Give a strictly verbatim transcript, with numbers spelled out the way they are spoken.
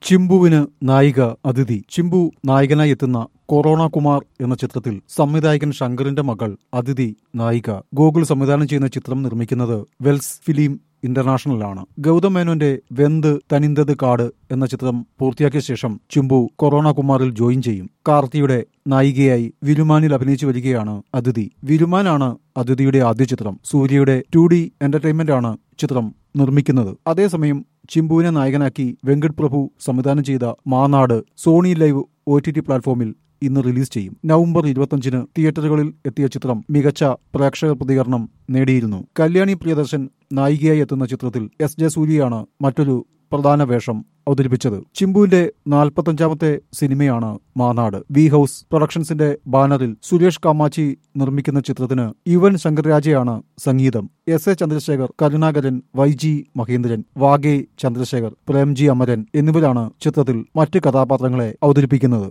ചിമ്പുവിന് നായിക അതിഥി. ചിമ്പു നായകനായി എത്തുന്ന കൊറോണ കുമാർ എന്ന ചിത്രത്തിൽ സംവിധായകൻ ശങ്കറിന്റെ മകൾ അതിഥി നായിക. ഗൂഗിൾ സംവിധാനം ചെയ്യുന്ന ചിത്രം നിർമ്മിക്കുന്നത് വെൽസ് ഫിലിം ഇന്റർനാഷണലാണ്. ഗൗതം മേനോന്റെ വെന്ത് തനിന്തത് കാട് എന്ന ചിത്രം പൂർത്തിയാക്കിയ ശേഷം ചിമ്പു കൊറോണ കുമാറിൽ ജോയിൻ ചെയ്യും. കാർത്തിയുടെ നായികയായി വിരുമാനിൽ അഭിനയിച്ചു വരികയാണ് അതിഥി. വിരുമാനാണ് അതിഥിയുടെ ആദ്യ ചിത്രം. സൂര്യയുടെ ടു ഡി എന്റർടൈൻമെന്റ് ആണ് ചിത്രം നിർമ്മിക്കുന്നത്. അതേസമയം ചിമ്പുവിനെ നായകനാക്കി വെങ്കട് പ്രഭു സംവിധാനം ചെയ്ത Maanaadu Sony LIV O T T പ്ലാറ്റ്ഫോമിൽ ഇന്ന് റിലീസ് ചെയ്യും. നവംബർ ഇരുപത്തിയഞ്ചിന് തിയേറ്ററുകളിൽ എത്തിയ ചിത്രം മികച്ച പ്രേക്ഷക പ്രതികരണം നേടിയിരുന്നു. കല്യാണി പ്രിയദർശൻ നായികയായി എത്തുന്ന ചിത്രത്തിൽ എസ് ജെ സൂര്യയാണ് മറ്റൊരു പ്രധാന വേഷം അവതരിപ്പിച്ചത്. ചിമ്പുവിന്റെ നാൽപ്പത്തഞ്ചാമത്തെ സിനിമയാണ് മാനാട്. വി ഹൌസ് പ്രൊഡക്ഷൻസിന്റെ ബാനറിൽ സുരേഷ് കാമാച്ചി നിർമ്മിക്കുന്ന ചിത്രത്തിന് യുവൻ ശങ്കർരാജയാണ് സംഗീതം. എസ് എ ചന്ദ്രശേഖർ, കരുണാകരൻ, വൈ ജി മഹേന്ദ്രൻ, വാഗെ ചന്ദ്രശേഖർ, പ്രേംജി അമരൻ എന്നിവരാണ് ചിത്രത്തിൽ മറ്റ് കഥാപാത്രങ്ങളെ അവതരിപ്പിക്കുന്നത്.